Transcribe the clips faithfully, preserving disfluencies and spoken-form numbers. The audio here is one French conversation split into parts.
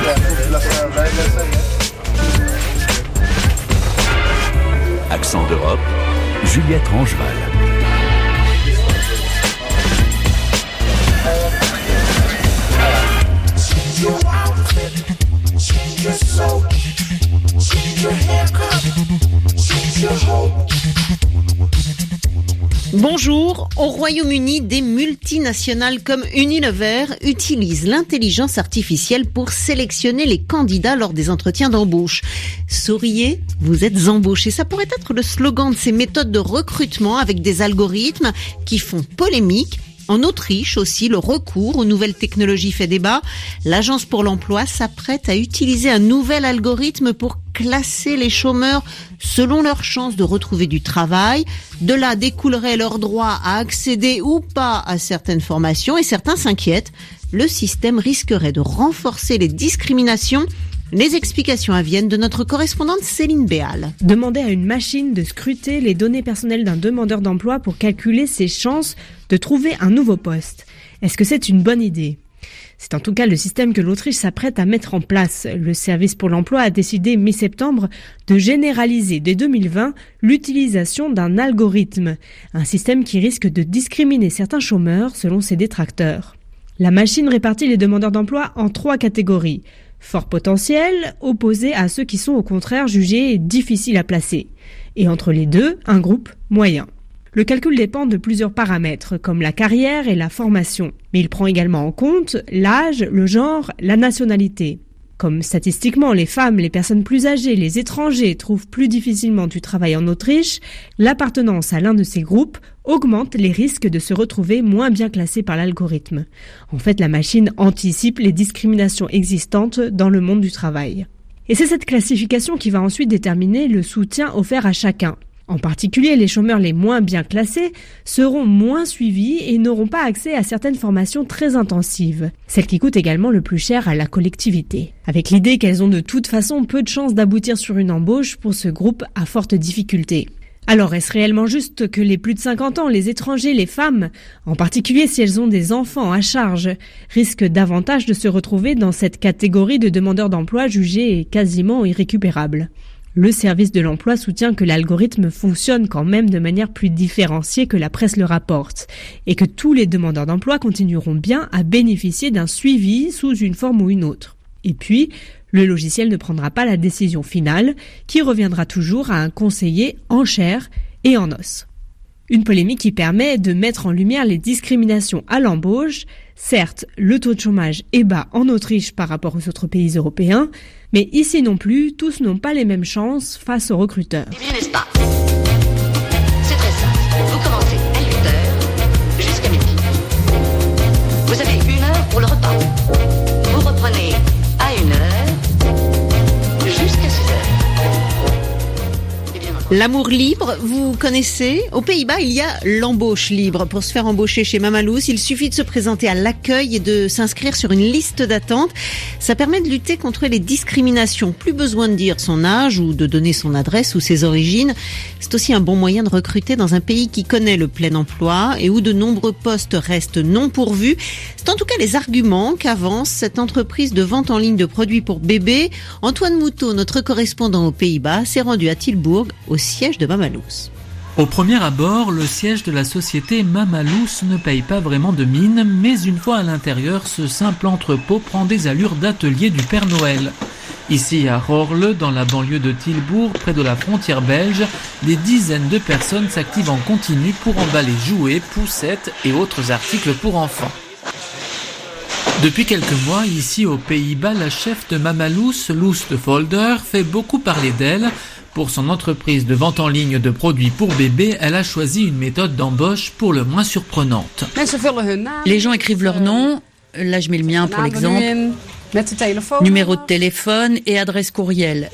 Accent d'Europe, Juliette Rangeval. Bonjour. Au Royaume-Uni, des multinationales comme Unilever utilisent l'intelligence artificielle pour sélectionner les candidats lors des entretiens d'embauche. Souriez, vous êtes embauchés. Ça pourrait être le slogan de ces méthodes de recrutement avec des algorithmes qui font polémique. En Autriche aussi, le recours aux nouvelles technologies fait débat. L'Agence pour l'emploi s'apprête à utiliser un nouvel algorithme pour classer les chômeurs selon leurs chances de retrouver du travail. De là découlerait leur droit à accéder ou pas à certaines formations et certains s'inquiètent. Le système risquerait de renforcer les discriminations. Les explications à Vienne de notre correspondante Céline Béal. Demander à une machine de scruter les données personnelles d'un demandeur d'emploi pour calculer ses chances de trouver un nouveau poste. Est-ce que c'est une bonne idée ? C'est en tout cas le système que l'Autriche s'apprête à mettre en place. Le service pour l'emploi a décidé mi-septembre de généraliser dès deux mille vingt l'utilisation d'un algorithme, un système qui risque de discriminer certains chômeurs selon ses détracteurs. La machine répartit les demandeurs d'emploi en trois catégories. Fort potentiel, opposé à ceux qui sont au contraire jugés difficiles à placer. Et entre les deux, un groupe moyen. Le calcul dépend de plusieurs paramètres, comme la carrière et la formation. Mais il prend également en compte l'âge, le genre, la nationalité. Comme statistiquement, les femmes, les personnes plus âgées, les étrangers trouvent plus difficilement du travail en Autriche, l'appartenance à l'un de ces groupes augmente les risques de se retrouver moins bien classés par l'algorithme. En fait, la machine anticipe les discriminations existantes dans le monde du travail. Et c'est cette classification qui va ensuite déterminer le soutien offert à chacun. En particulier, les chômeurs les moins bien classés seront moins suivis et n'auront pas accès à certaines formations très intensives, celles qui coûtent également le plus cher à la collectivité. Avec l'idée qu'elles ont de toute façon peu de chances d'aboutir sur une embauche pour ce groupe à forte difficulté. Alors, est-ce réellement juste que les plus de cinquante ans, les étrangers, les femmes, en particulier si elles ont des enfants à charge, risquent davantage de se retrouver dans cette catégorie de demandeurs d'emploi jugés quasiment irrécupérables ? Le service de l'emploi soutient que l'algorithme fonctionne quand même de manière plus différenciée que la presse le rapporte et que tous les demandeurs d'emploi continueront bien à bénéficier d'un suivi sous une forme ou une autre. Et puis, le logiciel ne prendra pas la décision finale qui reviendra toujours à un conseiller en chair et en os. Une polémique qui permet de mettre en lumière les discriminations à l'embauche. Certes, le taux de chômage est bas en Autriche par rapport aux autres pays européens, mais ici non plus, tous n'ont pas les mêmes chances face aux recruteurs. Eh bien, n'est-ce pas ? C'est très simple. Vous commencez à huit heures jusqu'à midi. Vous avez une heure pour le repas. Vous reprenez à une heure jusqu'à six heures. L'amour libre, vous connaissez ? Aux Pays-Bas, il y a l'embauche libre. Pour se faire embaucher chez Mamalous, il suffit de se présenter à l'accueil et de s'inscrire sur une liste d'attente. Ça permet de lutter contre les discriminations. Plus besoin de dire son âge ou de donner son adresse ou ses origines. C'est aussi un bon moyen de recruter dans un pays qui connaît le plein emploi et où de nombreux postes restent non pourvus. C'est en tout cas les arguments qu'avance cette entreprise de vente en ligne de produits pour bébés. Antoine Moutot, notre correspondant aux Pays-Bas, s'est rendu à Tilbourg, au siège de Mamalous. Au premier abord, le siège de la société Mamalous ne paye pas vraiment de mine, mais une fois à l'intérieur, ce simple entrepôt prend des allures d'atelier du Père Noël. Ici à Rorle, dans la banlieue de Tilbourg, près de la frontière belge, des dizaines de personnes s'activent en continu pour emballer jouets, poussettes et autres articles pour enfants. Depuis quelques mois, ici aux Pays-Bas, la chef de Mamalous, Loes de Volder, fait beaucoup parler d'elle. Pour son entreprise de vente en ligne de produits pour bébés, elle a choisi une méthode d'embauche pour le moins surprenante. Les gens écrivent leur nom, là je mets le mien pour l'exemple, numéro de téléphone et adresse courriel.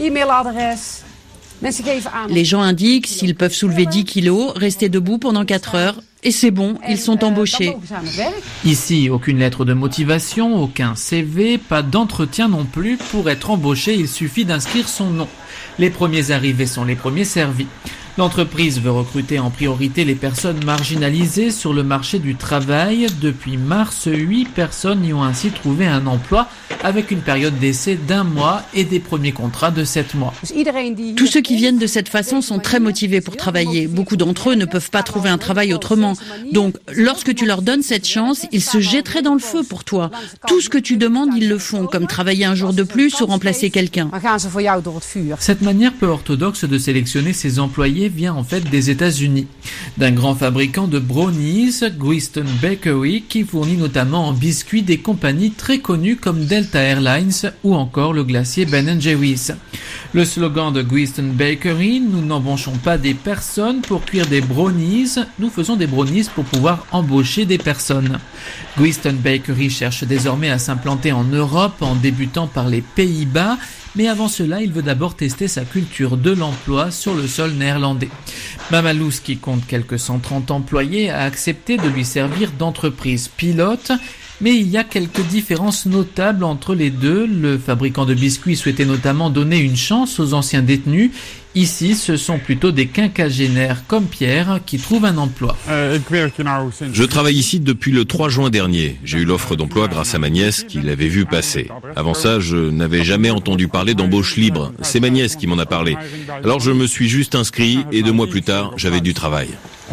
Les gens indiquent s'ils peuvent soulever dix kilos, rester debout pendant quatre heures, et c'est bon, ils sont embauchés. Ici, aucune lettre de motivation, aucun C V, pas d'entretien non plus. Pour être embauché, il suffit d'inscrire son nom. Les premiers arrivés sont les premiers servis. L'entreprise veut recruter en priorité les personnes marginalisées sur le marché du travail. Depuis mars, huit personnes y ont ainsi trouvé un emploi avec une période d'essai d'un mois et des premiers contrats de sept mois. Tous ceux qui viennent de cette façon sont très motivés pour travailler. Beaucoup d'entre eux ne peuvent pas trouver un travail autrement. Donc, lorsque tu leur donnes cette chance, ils se jetteraient dans le feu pour toi. Tout ce que tu demandes, ils le font, comme travailler un jour de plus ou remplacer quelqu'un. Cette manière peu orthodoxe de sélectionner ses employés vient en fait des États-Unis, d'un grand fabricant de brownies, Greaston Bakery, qui fournit notamment en biscuits des compagnies très connues comme Delta Airlines ou encore le glacier Ben and Jerry's. Le slogan de Greaston Bakery, nous n'embauchons pas des personnes pour cuire des brownies, nous faisons des brownies pour pouvoir embaucher des personnes. Greaston Bakery cherche désormais à s'implanter en Europe en débutant par les Pays-Bas. Mais avant cela, il veut d'abord tester sa culture de l'emploi sur le sol néerlandais. Mama Loes, qui compte quelques cent trente employés, a accepté de lui servir d'entreprise pilote. Mais il y a quelques différences notables entre les deux. Le fabricant de biscuits souhaitait notamment donner une chance aux anciens détenus. Ici, ce sont plutôt des quinquagénaires comme Pierre qui trouvent un emploi. Je travaille ici depuis le trois juin dernier. J'ai eu l'offre d'emploi grâce à ma nièce qui l'avait vu passer. Avant ça, je n'avais jamais entendu parler d'embauche libre. C'est ma nièce qui m'en a parlé. Alors je me suis juste inscrit et deux mois plus tard, j'avais du travail.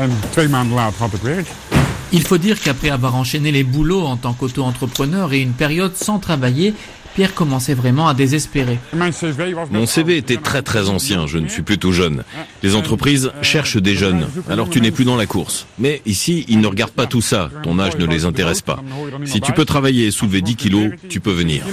Il faut dire qu'après avoir enchaîné les boulots en tant qu'auto-entrepreneur et une période sans travailler, Pierre commençait vraiment à désespérer. Mon C V était très très ancien, je ne suis plus tout jeune. Les entreprises cherchent des jeunes, alors tu n'es plus dans la course. Mais ici, ils ne regardent pas tout ça, ton âge ne les intéresse pas. Si tu peux travailler et soulever dix kilos, tu peux venir.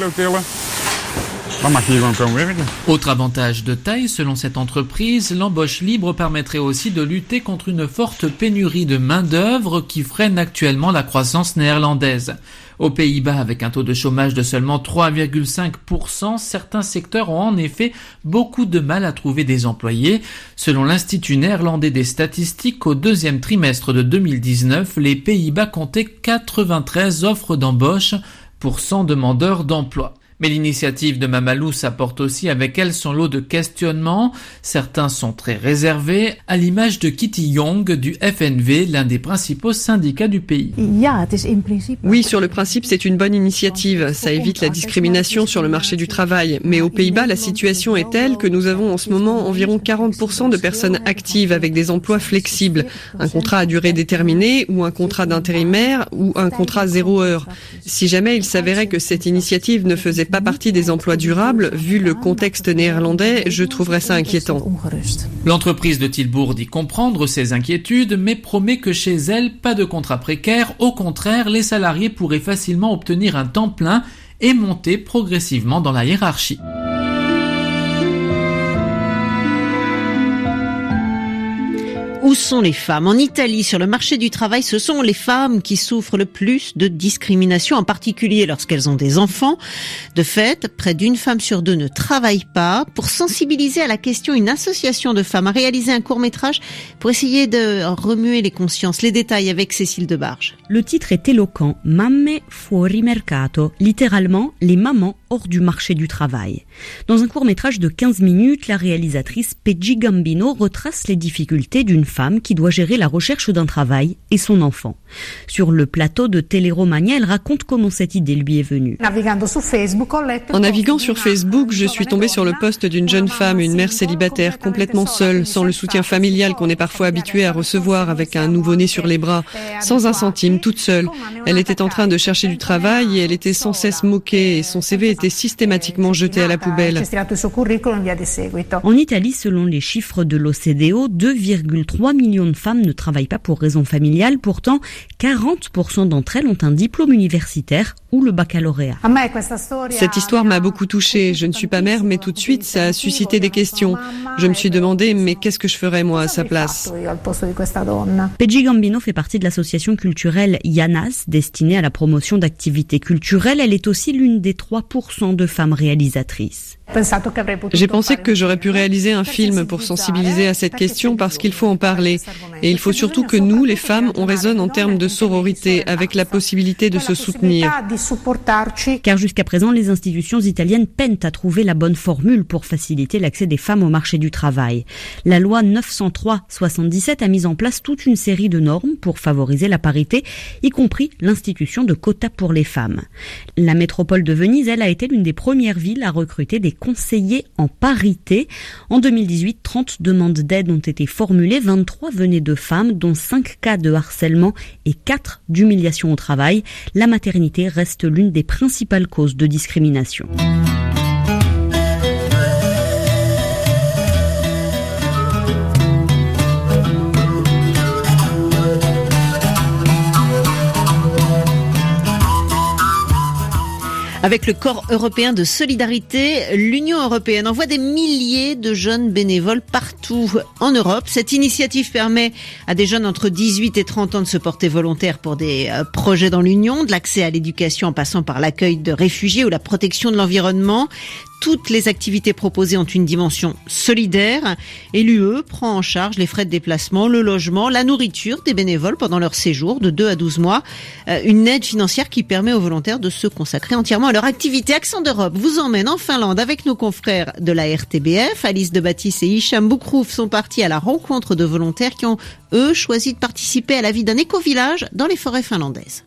Autre avantage de taille, selon cette entreprise, l'embauche libre permettrait aussi de lutter contre une forte pénurie de main-d'œuvre qui freine actuellement la croissance néerlandaise. Aux Pays-Bas, avec un taux de chômage de seulement trois virgule cinq pour cent, certains secteurs ont en effet beaucoup de mal à trouver des employés. Selon l'Institut néerlandais des statistiques, au deuxième trimestre de deux mille dix-neuf, les Pays-Bas comptaient quatre-vingt-treize offres d'embauche pour cent demandeurs d'emploi. Mais l'initiative de Mama Loes apporte aussi avec elle son lot de questionnements. Certains sont très réservés, à l'image de Kitty Young du F N V, l'un des principaux syndicats du pays. Oui, sur le principe, c'est une bonne initiative. Ça évite la discrimination sur le marché du travail. Mais aux Pays-Bas, la situation est telle que nous avons en ce moment environ quarante pour cent de personnes actives avec des emplois flexibles. Un contrat à durée déterminée ou un contrat d'intérimaire ou un contrat zéro heure. Si jamais il s'avérait que cette initiative ne faisait pas partie des emplois durables, vu le contexte néerlandais, je trouverais ça inquiétant. L'entreprise de Tilbourg dit comprendre ces inquiétudes, mais promet que chez elle, pas de contrat précaire. Au contraire, les salariés pourraient facilement obtenir un temps plein et monter progressivement dans la hiérarchie. Où sont les femmes ? En Italie, sur le marché du travail, ce sont les femmes qui souffrent le plus de discrimination, en particulier lorsqu'elles ont des enfants. De fait, près d'une femme sur deux ne travaille pas. Pour sensibiliser à la question, une association de femmes a réalisé un court-métrage pour essayer de remuer les consciences. Les détails avec Cécile Debarge. Le titre est éloquent, Mamme fuori mercato, littéralement les mamans hors du marché du travail. Dans un court-métrage de quinze minutes, la réalisatrice Peggy Gambino retrace les difficultés d'une femme qui doit gérer la recherche d'un travail et son enfant. Sur le plateau de Téléromania, elle raconte comment cette idée lui est venue. En naviguant sur Facebook, je suis tombée sur le post d'une jeune femme, une mère célibataire, complètement seule, sans le soutien familial qu'on est parfois habitué à recevoir, avec un nouveau-né sur les bras, sans un centime, toute seule. Elle était en train de chercher du travail et elle était sans cesse moquée et son C V était systématiquement jeté à la poubelle. En Italie, selon les chiffres de l'O C D E, deux virgule trois millions de femmes ne travaillent pas pour raison familiale. Pourtant, quarante pour cent d'entre elles ont un diplôme universitaire ou le baccalauréat. Cette histoire m'a beaucoup touchée. Je ne suis pas mère, mais tout de suite, ça a suscité des questions. Je me suis demandé, mais qu'est-ce que je ferais moi à sa place ? Peggy Gambino fait partie de l'association culturelle Yanas, destinée à la promotion d'activités culturelles. Elle est aussi l'une des trois pour pour cent de femmes réalisatrices. J'ai pensé que j'aurais pu réaliser un film pour sensibiliser à cette question parce qu'il faut en parler. Et il faut surtout que nous, les femmes, on raisonne en termes de sororité, avec la possibilité de se soutenir. Car jusqu'à présent, les institutions italiennes peinent à trouver la bonne formule pour faciliter l'accès des femmes au marché du travail. La loi neuf cent trois soixante-dix-sept a mis en place toute une série de normes pour favoriser la parité, y compris l'institution de quotas pour les femmes. La métropole de Venise, elle, a été l'une des premières villes à recruter des conseillers en parité. En deux mille dix-huit, trente demandes d'aide ont été formulées, vingt-trois venaient de femmes, dont cinq cas de harcèlement et quatre d'humiliation au travail. La maternité reste l'une des principales causes de discrimination. Avec le Corps européen de solidarité, l'Union européenne envoie des milliers de jeunes bénévoles partout en Europe. Cette initiative permet à des jeunes entre dix-huit et trente ans de se porter volontaires pour des projets dans l'Union, de l'accès à l'éducation en passant par l'accueil de réfugiés ou la protection de l'environnement. Toutes les activités proposées ont une dimension solidaire et l'U E prend en charge les frais de déplacement, le logement, la nourriture des bénévoles pendant leur séjour de deux à douze mois. Une aide financière qui permet aux volontaires de se consacrer entièrement à leur activité. Accent d'Europe vous emmène en Finlande avec nos confrères de la R T B F. Alice de Baptiste et Hicham Boukrouf sont partis à la rencontre de volontaires qui ont, eux, choisi de participer à la vie d'un éco-village dans les forêts finlandaises.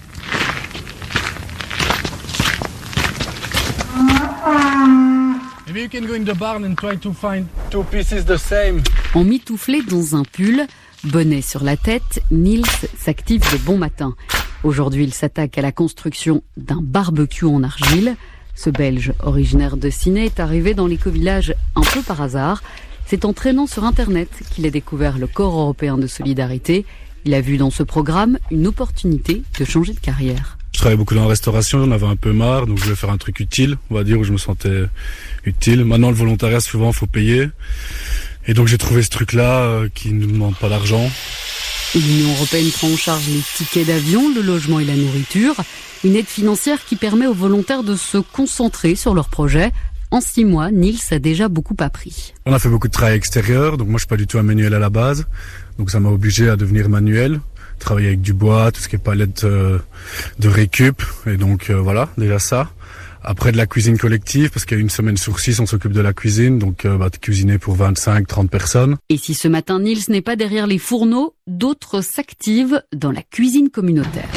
Emmitouflé dans un pull, bonnet sur la tête, Niels s'active de bon matin. Aujourd'hui, il s'attaque à la construction d'un barbecue en argile. Ce Belge, originaire de Ciney, est arrivé dans l'éco-village un peu par hasard. C'est en traînant sur Internet qu'il a découvert le Corps européen de solidarité. Il a vu dans ce programme une opportunité de changer de carrière. Je travaillais beaucoup dans la restauration, j'en avais un peu marre, donc je voulais faire un truc utile, on va dire, où je me sentais utile. Maintenant, le volontariat, souvent, il faut payer. Et donc, j'ai trouvé ce truc-là euh, qui ne demande pas d'argent. L'Union européenne prend en charge les tickets d'avion, le logement et la nourriture. Une aide financière qui permet aux volontaires de se concentrer sur leur projet. En six mois, Niels a déjà beaucoup appris. On a fait beaucoup de travail extérieur, donc moi, je suis pas du tout un manuel à la base. Donc, ça m'a obligé à devenir manuel. Travailler avec du bois, tout ce qui est palette euh, de récup, et donc euh, voilà, déjà ça. Après de la cuisine collective, parce qu'il y a une semaine sur six, on s'occupe de la cuisine, donc euh, bah, cuisiner pour vingt-cinq trente personnes. Et si ce matin Niels n'est pas derrière les fourneaux, d'autres s'activent dans la cuisine communautaire.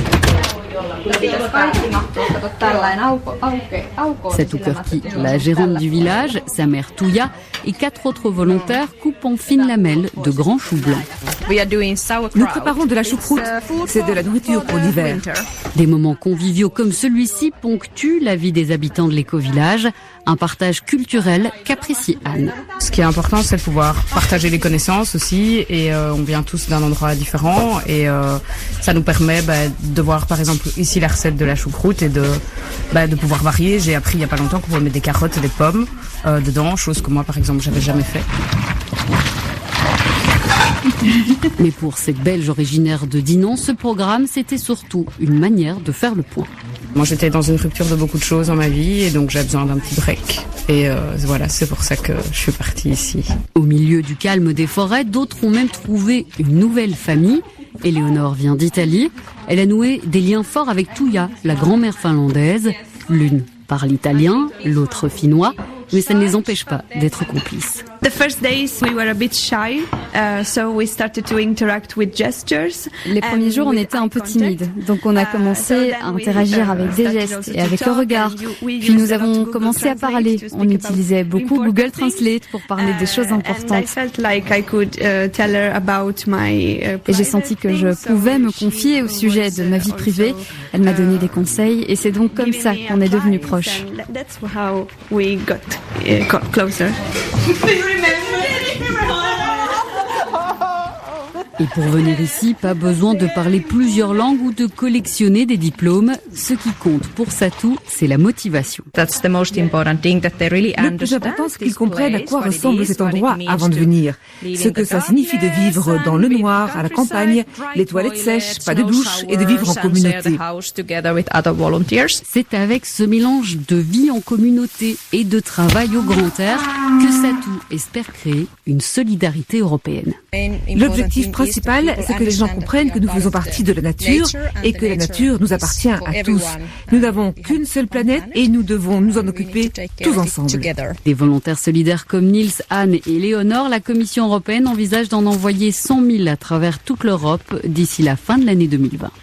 C'est Toukerki, la gérante du village, sa mère Touya et quatre autres volontaires coupent en fines lamelles de grands choux blancs. Nous préparons de la choucroute, c'est de la nourriture pour l'hiver. Des moments conviviaux comme celui-ci ponctuent la vie des habitants de l'éco-village, un partage culturel qu'apprécie Anne. Ce qui est important, c'est de pouvoir partager les connaissances aussi, et euh, on vient tous d'un endroit différent, et euh, ça nous permet bah, de voir par exemple ici la recette de la choucroute et de, bah, de pouvoir varier. J'ai appris il y a pas longtemps qu'on pouvait mettre des carottes et des pommes euh, dedans, chose que moi par exemple j'avais jamais fait. Mais pour cette Belge originaire de Dinan, ce programme, c'était surtout une manière de faire le point. Moi, j'étais dans une rupture de beaucoup de choses dans ma vie et donc j'avais besoin d'un petit break. Et euh, voilà, c'est pour ça que je suis partie ici. Au milieu du calme des forêts, d'autres ont même trouvé une nouvelle famille. Éléonore vient d'Italie. Elle a noué des liens forts avec Touya, la grand-mère finlandaise. L'une parle italien, l'autre finnois. Mais ça ne les empêche pas d'être complices. The first days we were a bit shy, uh, so we started to interact with gestures. Les premiers jours, on était un peu timide, donc on a commencé à interagir avec des gestes et avec le regard. Puis nous avons commencé à parler. On utilisait beaucoup Google Translate pour parler des choses importantes. Et j'ai senti que je pouvais me confier au sujet de ma vie privée. Elle m'a donné des conseils et c'est donc comme ça qu'on est devenus proches. Closer. Et pour venir ici, pas besoin de parler plusieurs langues ou de collectionner des diplômes. Ce qui compte pour Satou, c'est la motivation. Le plus important, c'est qu'ils comprennent à quoi ressemble cet endroit avant de venir. Ce que ça signifie de vivre dans le noir, à la campagne, les toilettes sèches, pas de douche et de vivre en communauté. C'est avec ce mélange de vie en communauté et de travail au grand air que Satou espère créer une solidarité européenne. L'objectif principal, c'est que les gens comprennent que nous faisons partie de la nature et que la nature nous appartient à tous. Nous n'avons qu'une seule planète et nous devons nous en occuper tous ensemble. Des volontaires solidaires comme Niels, Anne et Léonore, la Commission européenne envisage d'en envoyer cent mille à travers toute l'Europe d'ici la fin de l'année deux mille vingt.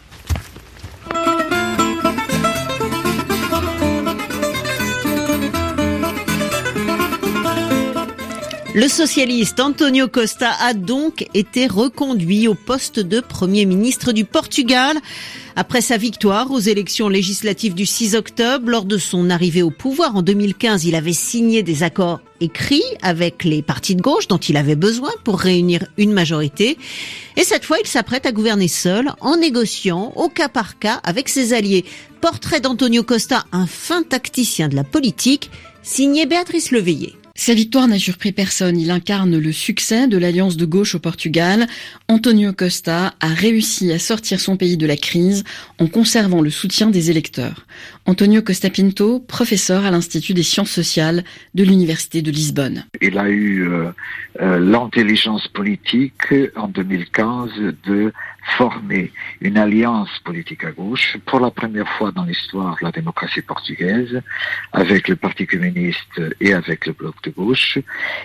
Le socialiste António Costa a donc été reconduit au poste de Premier ministre du Portugal. Après sa victoire aux élections législatives du six octobre, lors de son arrivée au pouvoir en deux mille quinze, il avait signé des accords écrits avec les partis de gauche dont il avait besoin pour réunir une majorité. Et cette fois, il s'apprête à gouverner seul en négociant au cas par cas avec ses alliés. Portrait d'António Costa, un fin tacticien de la politique, signé Béatrice Leveillé. Sa victoire n'a surpris personne. Il incarne le succès de l'alliance de gauche au Portugal. António Costa a réussi à sortir son pays de la crise en conservant le soutien des électeurs. António Costa Pinto, professeur à l'Institut des sciences sociales de l'Université de Lisbonne. Il a eu euh, euh, l'intelligence politique en deux mille quinze de former une alliance politique à gauche pour la première fois dans l'histoire de la démocratie portugaise avec le Parti communiste et avec le bloc de gauche,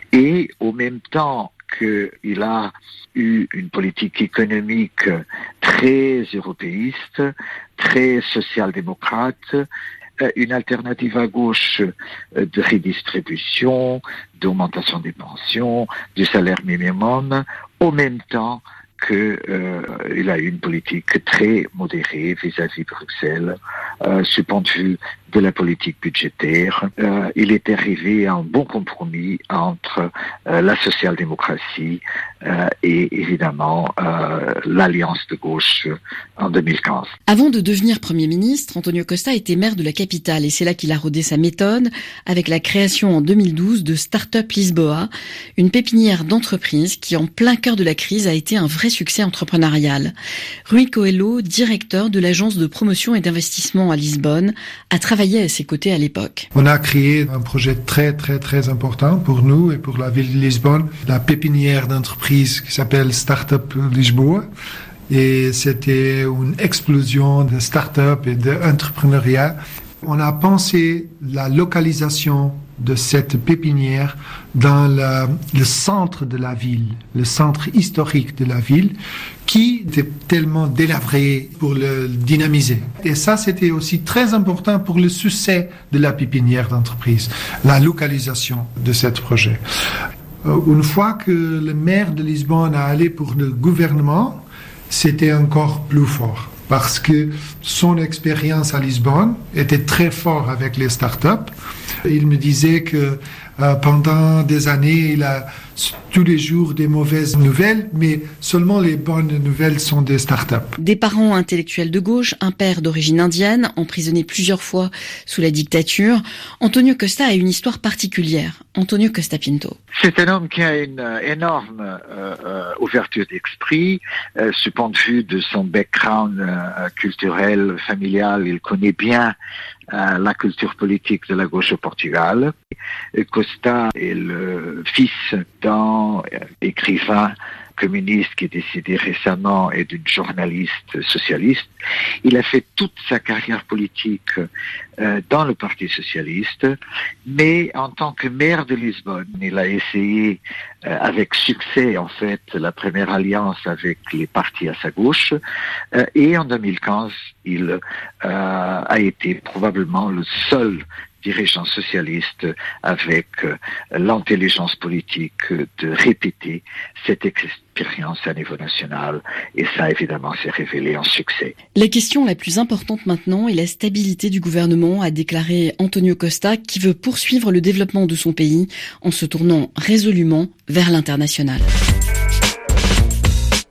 et au même temps qu'il a eu une politique économique très européiste, très social-démocrate, une alternative à gauche de redistribution, d'augmentation des pensions, du salaire minimum, au même temps qu'il euh, a eu une politique très modérée vis-à-vis de Bruxelles, euh, ce point de vue de la politique budgétaire. Euh, il est arrivé à un bon compromis entre euh, la social-démocratie euh, et évidemment euh, l'alliance de gauche en deux mille quinze. Avant de devenir Premier ministre, António Costa était maire de la capitale et c'est là qu'il a rodé sa méthode avec la création en deux mille douze de Startup Lisboa, une pépinière d'entreprise qui en plein cœur de la crise a été un vrai succès entrepreneurial. Rui Coelho, directeur de l'agence de promotion et d'investissement à Lisbonne, a travaillé à ses côtés à l'époque. On a créé un projet très très très important pour nous et pour la ville de Lisbonne, la pépinière d'entreprise qui s'appelle Startup Lisboa. Et c'était une explosion de start-up et d'entrepreneuriat. On a pensé la localisation de cette pépinière dans le, le centre de la ville, le centre historique de la ville, qui était tellement délabré pour le dynamiser. Et ça, c'était aussi très important pour le succès de la pépinière d'entreprise, la localisation de ce projet. Une fois que le maire de Lisbonne a allé pour le gouvernement, c'était encore plus fort. Parce que son expérience à Lisbonne était très forte avec les startups. Il me disait que euh, pendant des années, il a tous les jours des mauvaises nouvelles, mais seulement les bonnes nouvelles sont des startups. Des parents intellectuels de gauche, un père d'origine indienne, emprisonné plusieurs fois sous la dictature, António Costa a une histoire particulière. António Costa Pinto. C'est un homme qui a une énorme euh, euh, ouverture d'esprit. Euh, ce point de vue de son background euh, culturel, familial, il connaît bien euh, la culture politique de la gauche au Portugal. Et Costa est le fils d'un écrivain communiste qui est décédé récemment et d'une journaliste socialiste. Il a fait toute sa carrière politique euh, dans le Parti socialiste, mais en tant que maire de Lisbonne, il a essayé euh, avec succès en fait la première alliance avec les partis à sa gauche, euh, et en deux mille quinze, il euh, a été probablement le seul dirigeant socialiste avec euh, l'intelligence politique de répéter cette expérience à niveau national, et ça évidemment s'est révélé un succès. La question la plus importante maintenant est la stabilité du gouvernement, a déclaré António Costa, qui veut poursuivre le développement de son pays en se tournant résolument vers l'international.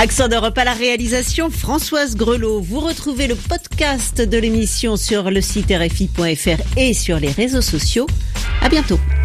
Accent d'Europe à la réalisation, Françoise Grelot. Vous retrouvez le podcast de l'émission sur le site R F I point F R et sur les réseaux sociaux. À bientôt.